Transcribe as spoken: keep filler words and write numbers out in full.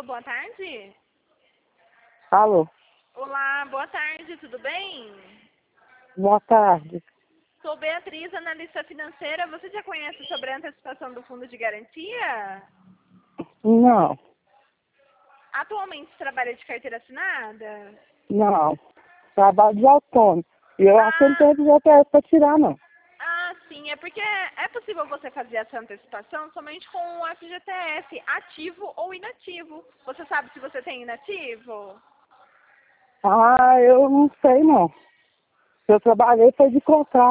boa tarde. Alô, Olá, boa tarde, tudo bem? boa tarde. Sou Beatriz, analista financeira. Você já conhece sobre a antecipação do fundo de garantia? Não, Atualmente trabalha de carteira assinada? não. Trabalho de autônomo. E eu acho que não Ah, tenho G P S para tirar, não. ah, sim, é porque é possível você fazer essa antecipação somente com o F G T S, ativo ou inativo. Você sabe se você tem inativo? Ah, eu não sei, não. Eu trabalhei foi de contrato.